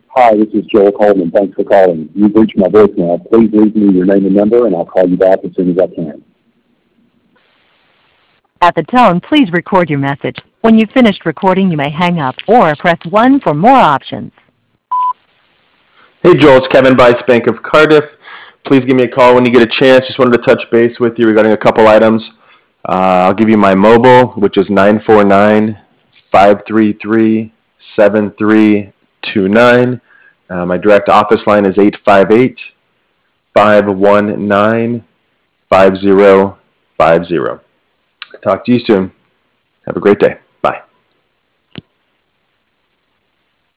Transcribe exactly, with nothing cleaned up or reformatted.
Hi, this is Joel Coleman. Thanks for calling. You've reached my voicemail. Please leave me your name and number, and I'll call you back as soon as I can. At the tone, please record your message. When you've finished recording, you may hang up or press one for more options. Hey Joel, it's Kevin Bice, Bank of Cardiff. Please give me a call when you get a chance. Just wanted to touch base with you regarding a couple items. Uh, I'll give you my mobile, which is nine four nine, five three three, seven three two nine. Uh, my direct office line is eight five eight, five one nine, five zero five zero. Talk to you soon. Have a great day.